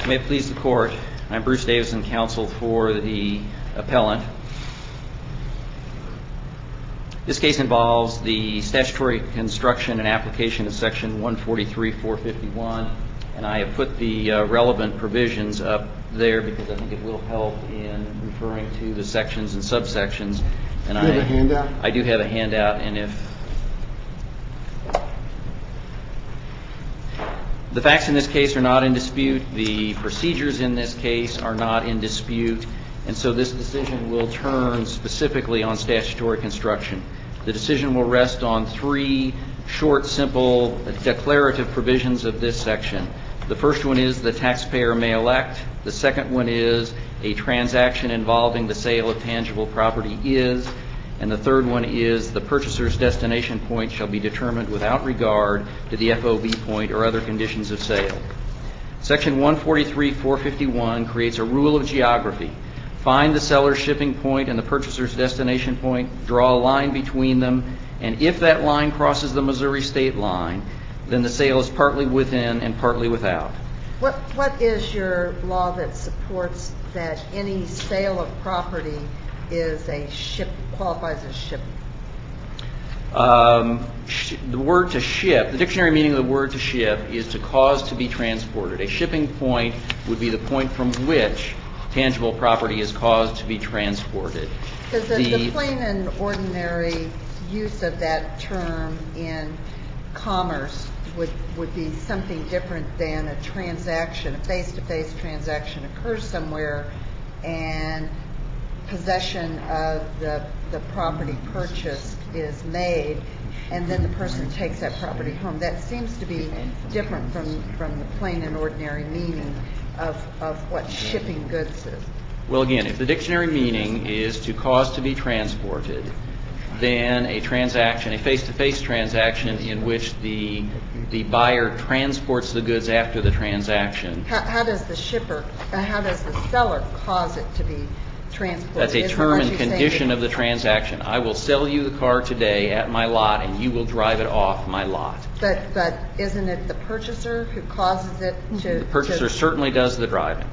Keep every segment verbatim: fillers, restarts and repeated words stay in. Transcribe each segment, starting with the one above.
May it please the Court, I'm Bruce Davison, counsel for the appellant. This case involves the statutory construction and application of Section one forty-three four fifty-one, and I have put the uh, relevant provisions up there because I think it will help in referring to the sections and subsections. And do you I, have a handout? I do have a handout, and if the facts in this case are not in dispute, the procedures in this case are not in dispute, and so this decision will turn specifically on statutory construction. The decision will rest on three short, simple, declarative provisions of this section. The first one is the taxpayer may elect. The second one is a transaction involving the sale of tangible property is. And the third one is the purchaser's destination point shall be determined without regard to the F O B point or other conditions of sale. Section one forty-three four fifty-one creates a rule of geography. Find the seller's shipping point and the purchaser's destination point, draw a line between them, and if that line crosses the Missouri state line, then the sale is partly within and partly without. What What is your law that supports that any sale of property is a ship qualifies as shipping? Um, sh- the word to ship, the dictionary meaning of the word to ship is to cause to be transported. A shipping point would be the point from which tangible property is caused to be transported. Because the, the, the plain and ordinary use of that term in commerce would, would be something different than a transaction. A face-to-face transaction occurs somewhere and possession of the, the property purchased is made, and then the person takes that property home. That seems to be different from, from the plain and ordinary meaning of, of what shipping goods is. Well, again, if the dictionary meaning is to cause to be transported, then a transaction, a face-to-face transaction in which the the buyer transports the goods after the transaction. How, how does the shipper, uh, how does the seller cause it to be transported? That's a term and condition of the transaction. I will sell you the car today at my lot, and you will drive it off my lot. But but isn't it the purchaser who causes it to? The purchaser to, certainly does the driving.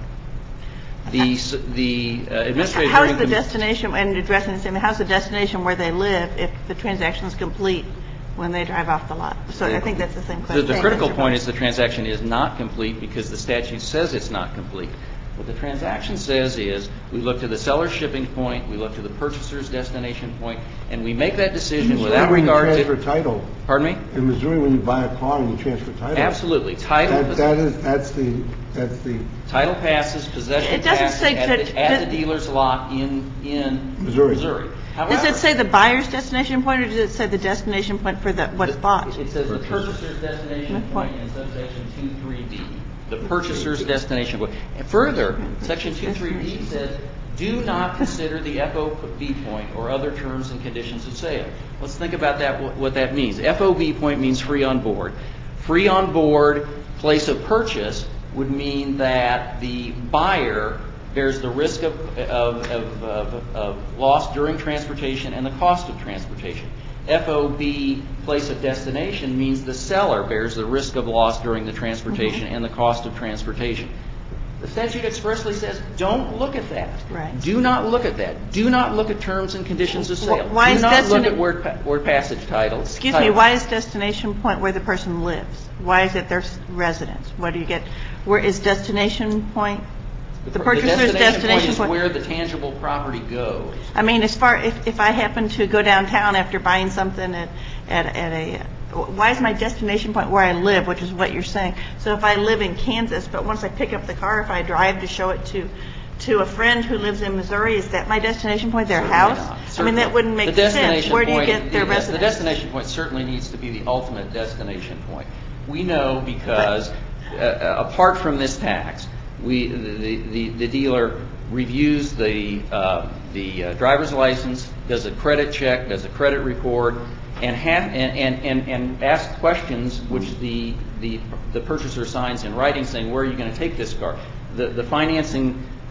The the uh, administrative. How is the destination, and addressing the same, how's the destination where they live if the transaction is complete when they drive off the lot? So I think that's the same question. The, the critical point is the transaction is not complete because the statute says it's not complete. What the transaction says is we look to the seller's shipping point, we look to the purchaser's destination point, and we make that decision without regard to. In Missouri, when you transfer title. Pardon me? In Missouri, when you buy a car and you transfer title. Absolutely, title. That, that is that's the that's the. Title passes, possession it doesn't passes say at, that, the, at the dealer's lot in in Missouri. Missouri. However, does it say the buyer's destination point, or does it say the destination point for the what's bought? It says the purchaser's destination point in subsection two three B. The purchaser's destination point. And further, section two three B says, do not consider the F O B point or other terms and conditions of sale. Let's think about that. What, what that means. F O B point means free on board. Free on board place of purchase would mean that the buyer bears the risk of, of, of, of, of loss during transportation and the cost of transportation. F O B, place of destination, means the seller bears the risk of loss during the transportation mm-hmm. and the cost of transportation. The statute expressly says, don't look at that. Right. Do not look at that. Do not look at terms and conditions of sale. Why Do is not destina- look at word, word passage titles. Excuse titles. me, why is destination point where the person lives? Why is it their residence? What do you get? Where is destination point? The purchaser's the destination, destination point is point. where the tangible property goes. I mean, as far if, if I happen to go downtown after buying something at, at at a, why is my destination point where I live, which is what you're saying? So if I live in Kansas, but once I pick up the car, if I drive to show it to to a friend who lives in Missouri, is that my destination point, their Certainly house? Not. I mean, that wouldn't make sense. Where do you point, get their the, residence? The destination point certainly needs to be the ultimate destination point. We know because uh, apart from this tax, we the, the, the dealer reviews the uh, the uh, driver's license, does a credit check, does a credit report, and have and, and, and, and asks questions which the, the the purchaser signs in writing saying, where are you going to take this car? The the financing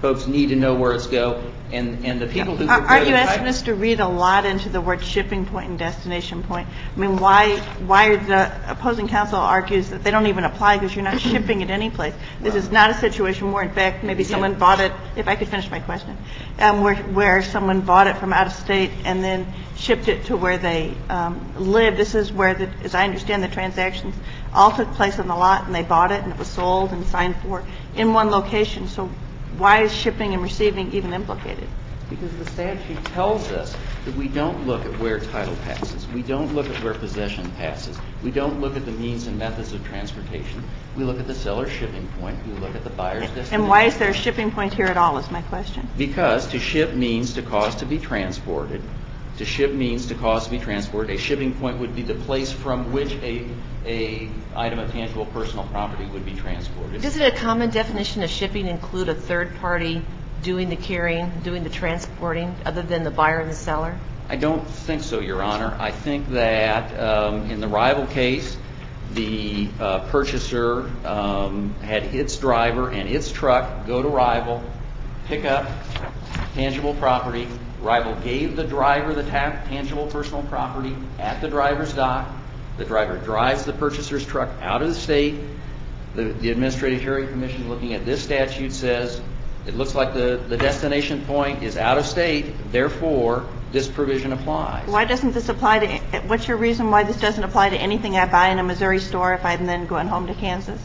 folks need to know where it's go. And, and the people who Are- prepare Aren't you the asking type- us to read a lot into the word shipping point and destination point? I mean, why why are the opposing counsel argues that they don't even apply because you're not shipping it any place? This is not a situation where, in fact, maybe someone bought it, if I could finish my question, um, where, where someone bought it from out of state and then shipped it to where they um, live. This is where, the, as I understand, the transactions all took place on the lot and they bought it and it was sold and signed for in one location. So why is shipping and receiving even implicated? Because the statute tells us that we don't look at where title passes. We don't look at where possession passes. We don't look at the means and methods of transportation. We look at the seller's shipping point. We look at the buyer's destination. And why is there a shipping point here at all is my question. Because to ship means to cause to be transported. To ship means to cause to be transported. A shipping point would be the place from which a a item of tangible personal property would be transported. Doesn't a common definition of shipping include a third party doing the carrying, doing the transporting, other than the buyer and the seller? I don't think so, Your Honor. I think that um, in the rival case, the uh, purchaser um, had its driver and its truck go to rival, pick up tangible property. Rival gave the driver the ta- tangible personal property at the driver's dock. The driver drives the purchaser's truck out of the state. The, the Administrative Hearing Commission, looking at this statute, says it looks like the, the destination point is out of state, therefore this provision applies. Why doesn't this apply to, what's your reason why this doesn't apply to anything I buy in a Missouri store if I'm then going home to Kansas?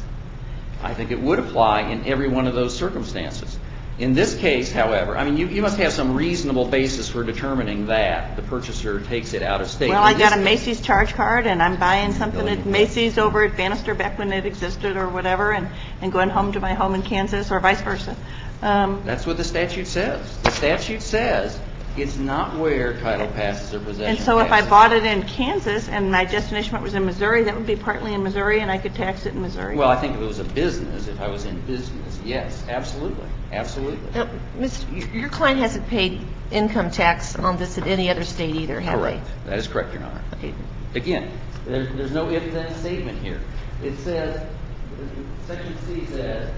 I think it would apply in every one of those circumstances. In this case, however, I mean, you, you must have some reasonable basis for determining that the purchaser takes it out of state. Well, I In got a this- Macy's charge card and I'm buying something at Macy's over at Bannister back when it existed or whatever and, and going home to my home in Kansas or vice versa. Um, That's what the statute says. The statute says it's not where title passes or possession and so if I passes. bought it in Kansas and my destination point was in Missouri, that would be partly in Missouri and I could tax it in Missouri? Well, I think if it was a business, if I was in business, yes, absolutely, absolutely. Now, Mister Your client hasn't paid income tax on this in any other state either, have Correct. That is correct, Your Honor. they? Okay. Again, there's, there's no if-then statement here. It says, Section C says,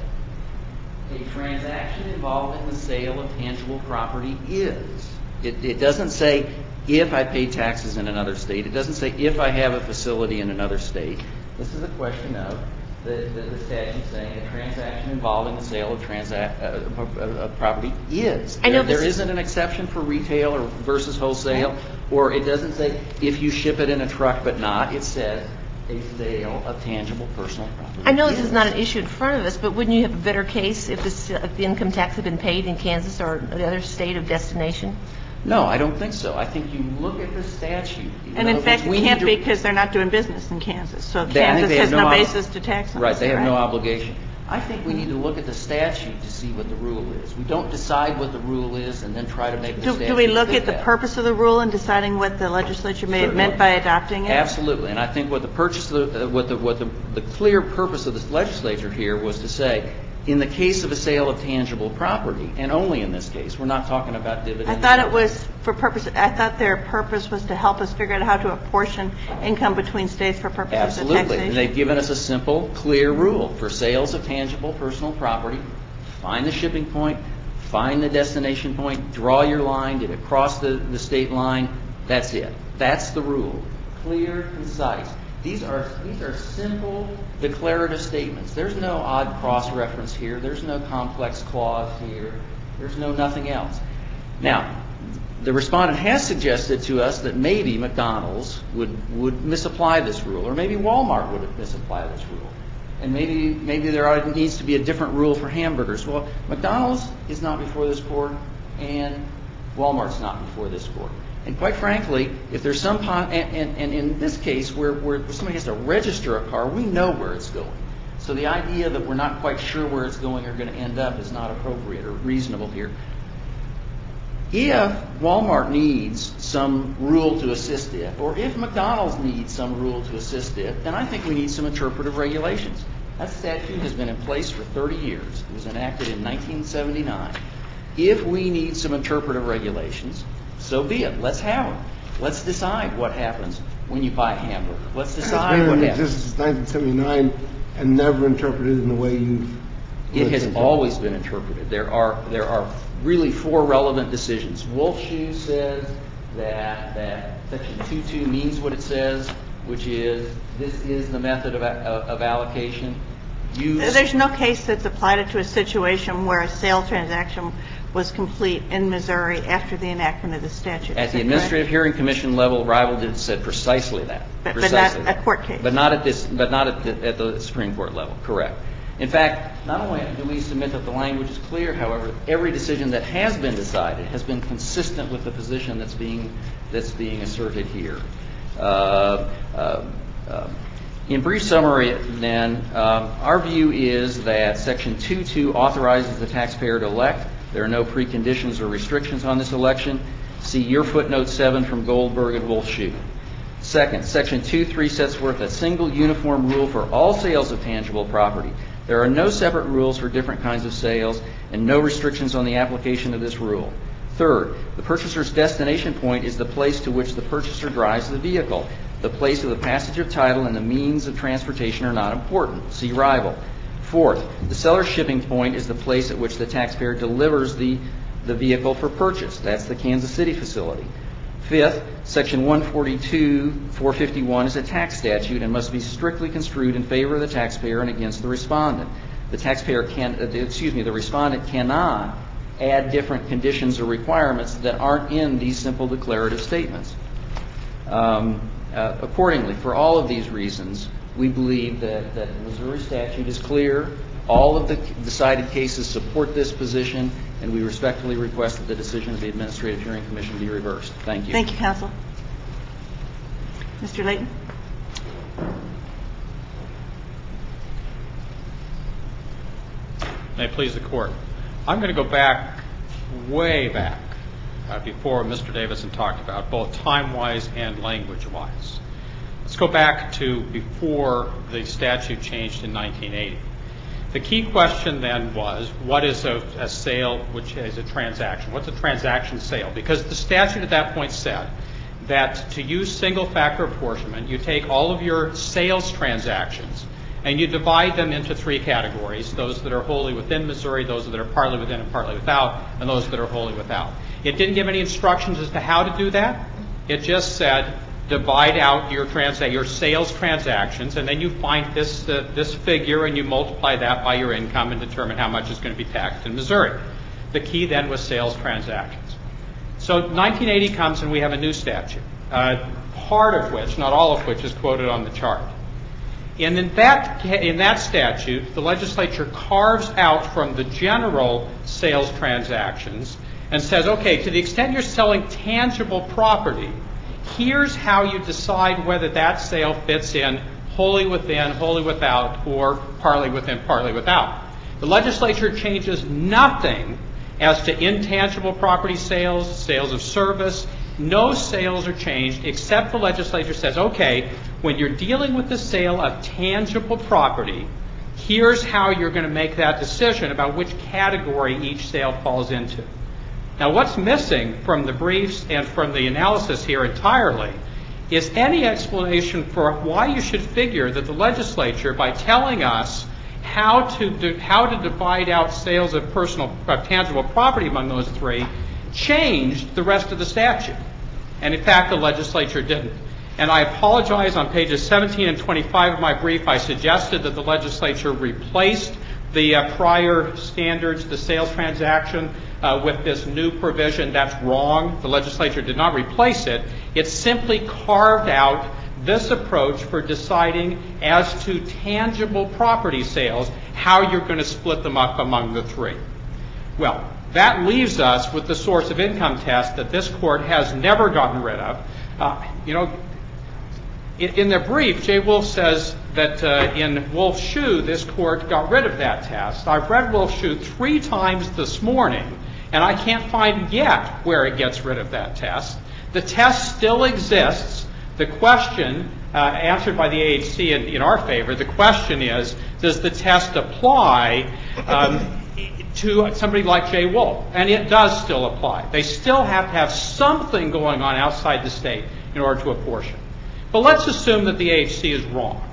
a transaction involving the sale of tangible property is. It, it doesn't say if I pay taxes in another state. It doesn't say if I have a facility in another state. This is a question of the, the, the statute saying a transaction involving the sale of transac- uh, uh, uh, property is. I know there, there this- isn't an exception for retail or versus wholesale, or it doesn't say if you ship it in a truck but not. It says a sale of tangible personal property. I know this is not an issue in front of us, but wouldn't you have a better case if, this, if the income tax had been paid in Kansas or another state of destination? No, I don't think so. I think you look at the statute. And in fact, it we can't need be to- because they're not doing business in Kansas. So They- I think Kansas they have has no ob- basis to tax them. Right, they Is that have no right? obligation. I think we need to look at the statute to see what the rule is. We don't decide what the rule is and then try to make the Do, statute do we look fit at the that. purpose of the rule and deciding what the legislature may have meant Certainly. by adopting it? Absolutely, and I think what the purchase, of the, uh, what the what the, the clear purpose of the legislature here was to say, in the case of a sale of tangible property, and only in this case, we're not talking about dividends. I thought it was for purpose. I thought their purpose was to help us figure out how to apportion income between states for purposes Absolutely, of taxation. and they've given us a simple, clear rule for sales of tangible personal property. Find the shipping point, find the destination point, draw your line, did it cross the, the state line? That's it. That's the rule. Clear, concise. These are these are simple declarative statements. There's no odd cross-reference here. There's no complex clause here. There's no nothing else. Now, the respondent has suggested to us that maybe McDonald's would, would misapply this rule, or maybe Walmart would misapply this rule. And maybe maybe there are, needs to be a different rule for hamburgers. Well, McDonald's is not before this court, and Walmart's not before this court. And quite frankly, if there's some, and, and, and in this case where, where somebody has to register a car, we know where it's going. So the idea that we're not quite sure where it's going or going to end up is not appropriate or reasonable here. If Walmart needs some rule to assist it, or if McDonald's needs some rule to assist it, then I think we need some interpretive regulations. That statute has been in place for thirty years. It was enacted in nineteen seventy-nine. If we need some interpretive regulations, so be it. Let's have them. Let's decide what happens when you buy a hamburger. Let's decide It's what been in happens. existence since nineteen seventy-nine and never interpreted in the way you've It has always been interpreted. There are there are really four relevant decisions. Wolfshoe says that that Section two two means what it says, which is this is the method of, of allocation. Use There's no case that's applied it to a situation where a sale transaction was complete in Missouri after the enactment of the statute. At the Administrative Hearing Commission level, Rival did said precisely that. But, precisely but not that. a court case. But not at this. But not at the, at the Supreme Court level. Correct. In fact, not only do we submit that the language is clear, however, every decision that has been decided has been consistent with the position that's being that's being asserted here. Uh, uh, uh, in brief summary, then, um, our view is that Section two two authorizes the taxpayer to elect. There are no preconditions or restrictions on this election. See your footnote seven from Goldberg and Wolfshoe. Second, Section two three sets forth a single uniform rule for all sales of tangible property. There are no separate rules for different kinds of sales and no restrictions on the application of this rule. Third, the purchaser's destination point is the place to which the purchaser drives the vehicle. The place of the passage of title and the means of transportation are not important. See Rival. Fourth, the seller's shipping point is the place at which the taxpayer delivers the, the vehicle for purchase. That's the Kansas City facility. Fifth, Section one forty-two four fifty-one is a tax statute and must be strictly construed in favor of the taxpayer and against the respondent. The taxpayer can, uh, excuse me, the respondent cannot add different conditions or requirements that aren't in these simple declarative statements. Um, uh, accordingly, for all of these reasons, we believe that, that the Missouri statute is clear. All of the decided cases support this position, and we respectfully request that the decision of the Administrative Hearing Commission be reversed. Thank you. Thank you, counsel. Mister Layton. May it please the Court. I'm going to go back, way back, uh, before Mister Davison talked about, both time-wise and language-wise. Let's go back to before the statute changed in nineteen eighty. The key question then was, what is a, a sale, which is a transaction? What's a transaction sale? Because the statute at that point said that to use single-factor apportionment, you take all of your sales transactions and you divide them into three categories, those that are wholly within Missouri, those that are partly within and partly without, and those that are wholly without. It didn't give any instructions as to how to do that. It just said, divide out your transa- your sales transactions, and then you find this uh, this figure and you multiply that by your income and determine how much is going to be taxed in Missouri. The key then was sales transactions. So nineteen eighty comes and we have a new statute, uh, part of which, not all of which, is quoted on the chart. And in that in that statute, the legislature carves out from the general sales transactions and says, okay, to the extent you're selling tangible property, here's how you decide whether that sale fits in wholly within, wholly without, or partly within, partly without. The legislature changes nothing as to intangible property sales, sales of service. No sales are changed except the legislature says, okay, when you're dealing with the sale of tangible property, here's how you're going to make that decision about which category each sale falls into. Now, what's missing from the briefs and from the analysis here entirely is any explanation for why you should figure that the legislature, by telling us how to do, how to divide out sales of personal of tangible property among those three, changed the rest of the statute. And in fact, the legislature didn't. And I apologize, on pages seventeen and twenty-five of my brief, I suggested that the legislature replaced the uh, prior standards, the sales transaction, uh, with this new provision. That's wrong. The legislature did not replace it. It simply carved out this approach for deciding as to tangible property sales, how you're going to split them up among the three. Well, that leaves us with the source of income test that this court has never gotten rid of. Uh, you know, in, in their brief, Jay Wolf says that uh, in Wolfshoe, this court got rid of that test. I've read Wolfshoe three times this morning, and I can't find yet where it gets rid of that test. The test still exists. The question, uh, answered by the A H C in, in our favor, the question is, does the test apply um, to somebody like Jay Wolf? And it does still apply. They still have to have something going on outside the state in order to apportion. But let's assume that the A H C is wrong.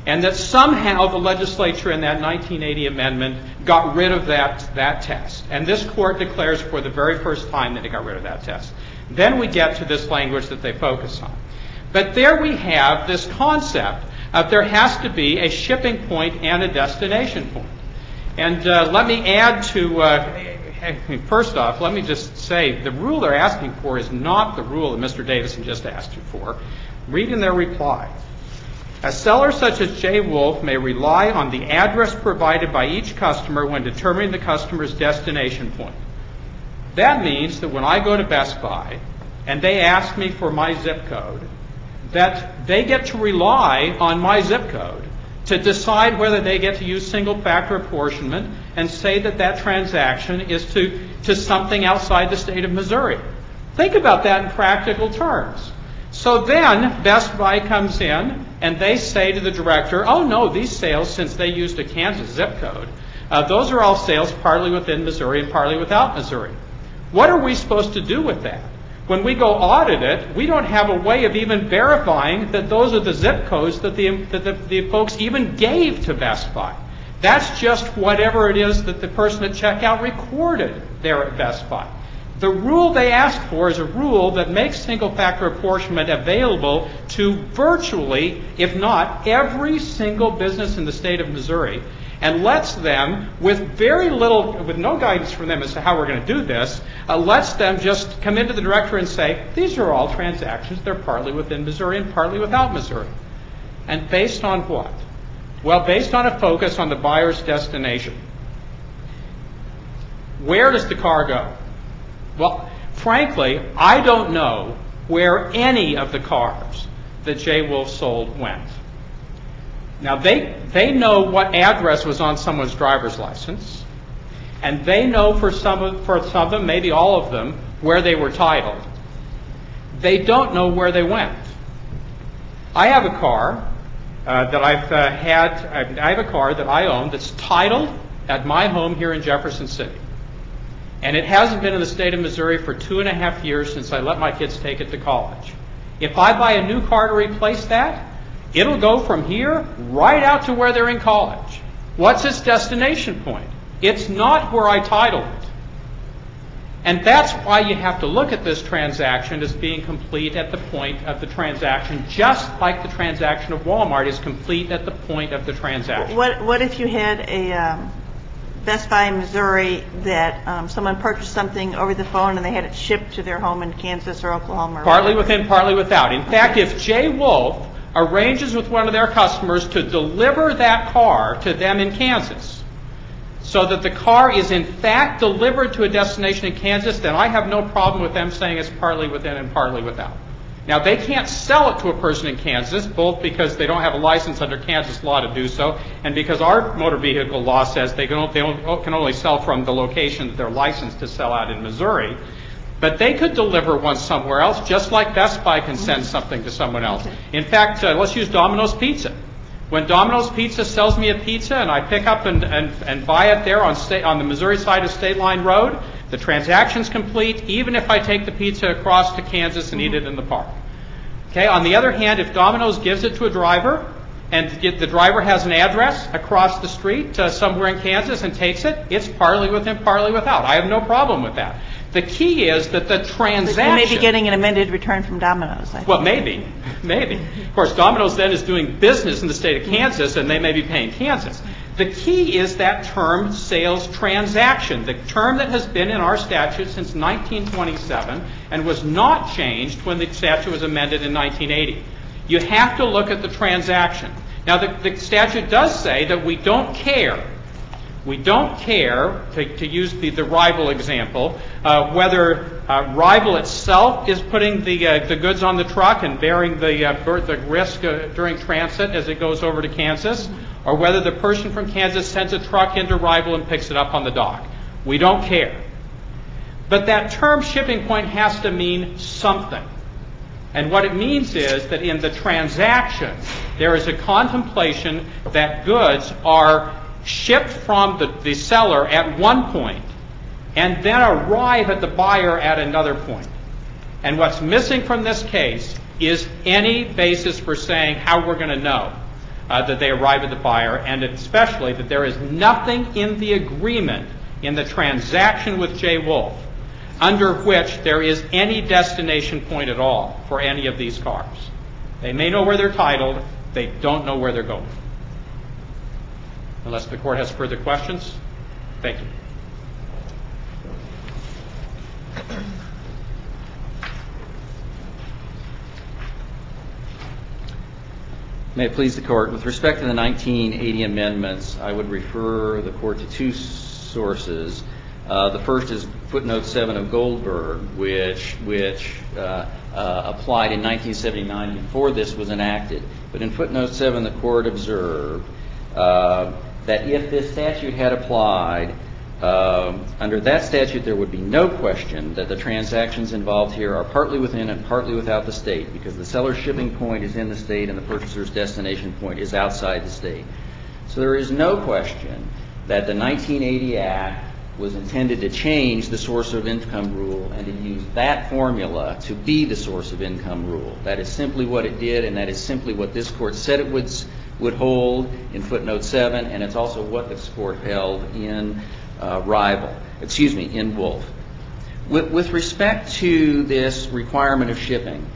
and that somehow the legislature in that nineteen eighty amendment got rid of that, that test. And this Court declares for the very first time that it got rid of that test. Then we get to this language that they focus on. But there we have this concept of there has to be a shipping point and a destination point. And uh, let me add to, uh, first off, let me just say the rule they're asking for is not the rule that Mister Davison just asked you for. Read in their reply. A seller such as J. Wolf may rely on the address provided by each customer when determining the customer's destination point. That means that when I go to Best Buy and they ask me for my zip code, that they get to rely on my zip code to decide whether they get to use single-factor apportionment and say that that transaction is to, to something outside the state of Missouri. Think about that in practical terms. So then Best Buy comes in and they say to the director, oh no, these sales, since they used a Kansas zip code, uh, those are all sales partly within Missouri and partly without Missouri. What are we supposed to do with that? When we go audit it, we don't have a way of even verifying that those are the zip codes that the, that the, the folks even gave to Best Buy. That's just whatever it is that the person at checkout recorded there at Best Buy. The rule they ask for is a rule that makes single-factor apportionment available to virtually, if not every single business in the state of Missouri, and lets them, with very little, with no guidance from them as to how we're going to do this, uh, lets them just come into the director and say, these are all transactions. They're partly within Missouri and partly without Missouri. And based on what? Well, based on a focus on the buyer's destination. Where does the car go? Well, frankly, I don't know where any of the cars that J. Wolf sold went. Now, they, they know what address was on someone's driver's license, and they know for some of, for some of them, maybe all of them, where they were titled. They don't know where they went. I have a car uh, that I've uh, had, I have a car that I own that's titled at my home here in Jefferson City. And it hasn't been in the state of Missouri for two and a half years since I let my kids take it to college. If I buy a new car to replace that, it'll go from here right out to where they're in college. What's its destination point? It's not where I titled it. And that's why you have to look at this transaction as being complete at the point of the transaction, just like the transaction of Walmart is complete at the point of the transaction. What, what if you had a um, Best Buy in Missouri that um, someone purchased something over the phone and they had it shipped to their home in Kansas or Oklahoma? Or partly whatever? within, partly without. In fact, if J. Wolf arranges with one of their customers to deliver that car to them in Kansas, so that the car is in fact delivered to a destination in Kansas, then I have no problem with them saying it's partly within and partly without. Now, they can't sell it to a person in Kansas, both because they don't have a license under Kansas law to do so, and because our motor vehicle law says they can only sell from the location that they're licensed to sell out in Missouri. But they could deliver one somewhere else, just like Best Buy can send something to someone else. In fact, uh, let's use Domino's Pizza. When Domino's Pizza sells me a pizza and I pick up and, and, and buy it there on, state, on the Missouri side of State Line Road, the transaction's complete, even if I take the pizza across to Kansas and mm-hmm. eat it in the park. Okay. On the other hand, if Domino's gives it to a driver, and the driver has an address across the street uh, somewhere in Kansas and takes it, it's partly within, partly without. I have no problem with that. The key is that the transaction... But you may be getting an amended return from Domino's. I well, maybe. Maybe. Of course, Domino's then is doing business in the state of Kansas, and they may be paying Kansas. The key is that term, sales transaction, the term that has been in our statute since nineteen twenty-seven and was not changed when the statute was amended in nineteen eighty. You have to look at the transaction. Now, the, the statute does say that we don't care. We don't care, to, to use the, the rival example, uh, whether uh, rival itself is putting the uh, the goods on the truck and bearing the uh, the risk uh, during transit as it goes over to Kansas, or whether the person from Kansas sends a truck into rival and picks it up on the dock. We don't care. But that term shipping point has to mean something. And what it means is that in the transaction, there is a contemplation that goods are shipped from the, the seller at one point and then arrive at the buyer at another point. And what's missing from this case is any basis for saying how we're going to know. uh, that they arrive at the buyer, and especially that there is nothing in the agreement, in the transaction with J. Wolf, under which there is any destination point at all for any of these cars. They may know where they're titled. They don't know where they're going. Unless the court has further questions, thank you. May it please the Court, with respect to the nineteen eighty amendments, I would refer the Court to two sources. Uh, the first is footnote seven of Goldberg, which which uh, uh, applied in nineteen seventy-nine before this was enacted. But in footnote seven, the Court observed uh, that if this statute had applied, uh, under that statute there would be no question that the transactions involved here are partly within and partly without the state, because the seller's shipping point is in the state and the purchaser's destination point is outside the state. So there is no question that the nineteen eighty Act was intended to change the source of income rule and to use that formula to be the source of income rule. That is simply what it did, and that is simply what this Court said it would would hold in footnote seven, and it's also what this Court held in uh, Rival, excuse me, in Wolf. With, with respect to this requirement of shipping,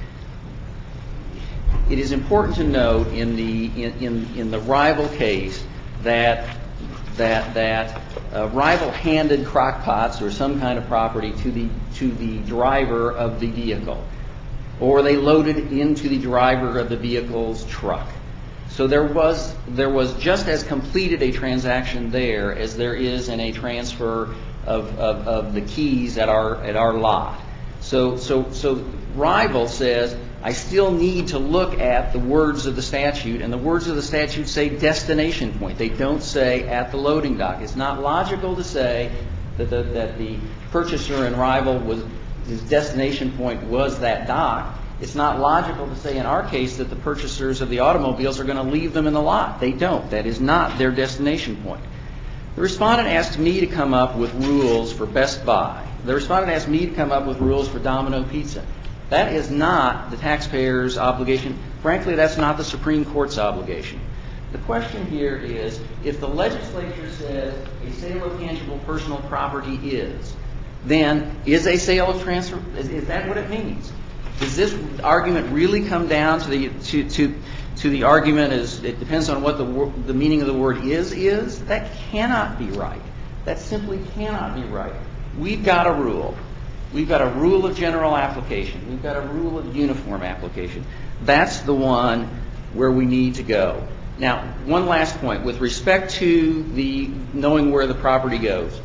it is important to note in the in, in, in the Rival case that that that uh, Rival handed crockpots or some kind of property to the to the driver of the vehicle, or they loaded into the driver of the vehicle's truck. So there was there was just as completed a transaction there as there is in a transfer of, of, of the keys at our at our lot. So so so Rival says, I still need to look at the words of the statute, and the words of the statute say destination point. They don't say at the loading dock. It's not logical to say that the, that the purchaser in Rival was his destination point was that dock. It's not logical to say in our case that the purchasers of the automobiles are going to leave them in the lot. They don't. That is not their destination point. The respondent asked me to come up with rules for Best Buy. The respondent asked me to come up with rules for Domino Pizza. That is not the taxpayer's obligation. Frankly, that's not the Supreme Court's obligation. The question here is, if the legislature says a sale of tangible personal property is, then is a sale of transfer, is, is that what it means? Does this argument really come down to the to to, to the argument as it depends on what the the meaning of the word is is? That cannot be right. That simply cannot be right. We've got a rule. We've got a rule of general application. We've got a rule of uniform application. That's the one where we need to go. Now, one last point. With respect to the knowing where the property goes,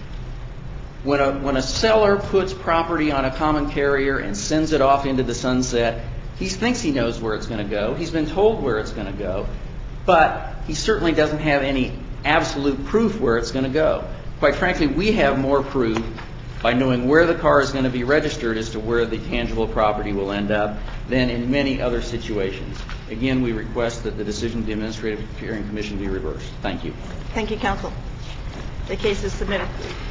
when a, when a seller puts property on a common carrier and sends it off into the sunset, he thinks he knows where it's going to go. He's been told where it's going to go, but he certainly doesn't have any absolute proof where it's going to go. Quite frankly, we have more proof by knowing where the car is going to be registered as to where the tangible property will end up than in many other situations. Again, we request that the decision of the Administrative Hearing Commission be reversed. Thank you. Thank you, counsel. The case is submitted.